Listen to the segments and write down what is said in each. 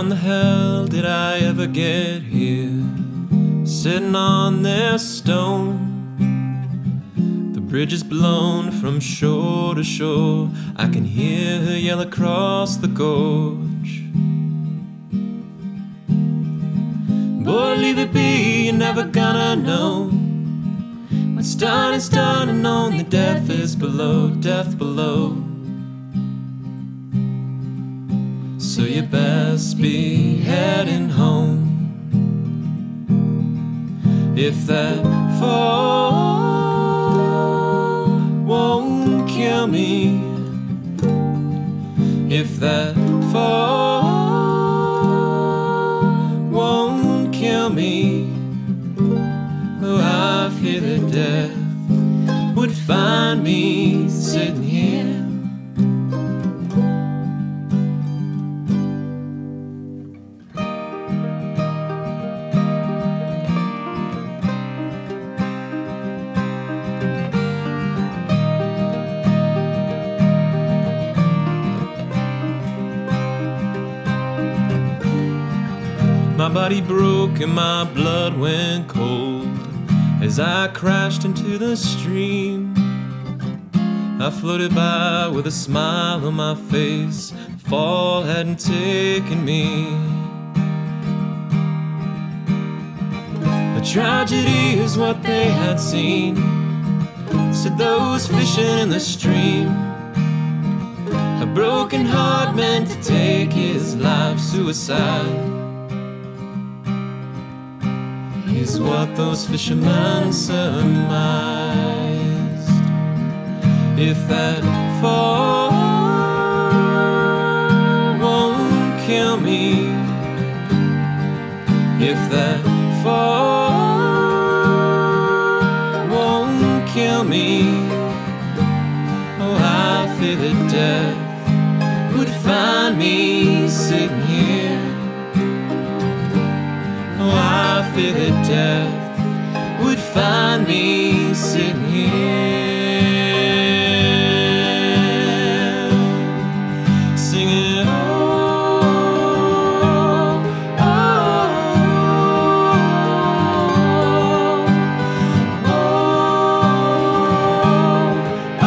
the hell did I ever get here? Sitting on this stone. The bridge is blown from shore to shore. I can hear her yell across the gorge. Boy, leave it be, you're never gonna know. What's done is done, and only death is below, death below. So you best be heading home. If that fall won't kill me, if that fall won't kill me, oh, I fear that death would find me sitting here. My body broke and my blood went cold as I crashed into the stream. I floated by with a smile on my face. The fall hadn't taken me. A tragedy is what they had seen, said those fishing in the stream. A broken heart meant to take his life, suicide is what those fishermen surmised. If that fall won't kill me, if that fall won't kill me, oh, I fear that death would find me sitting here. Oh, I fear that death would find me sitting here, singing, oh, oh, oh, oh,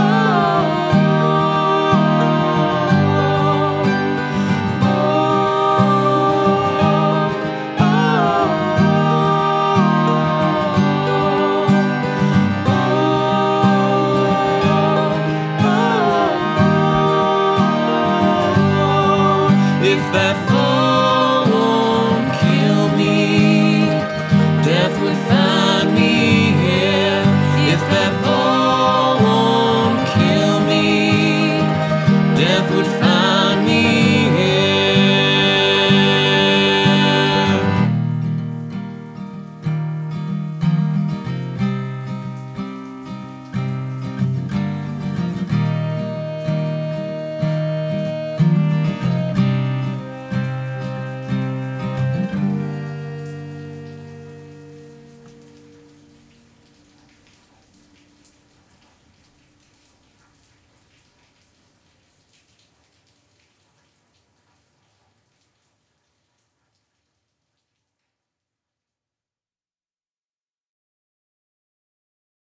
if that